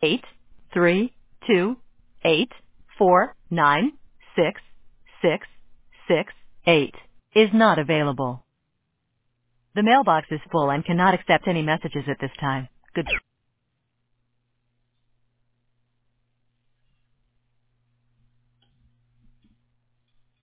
832-849-6668 is not available. The mailbox is full and cannot accept any messages at this time. Good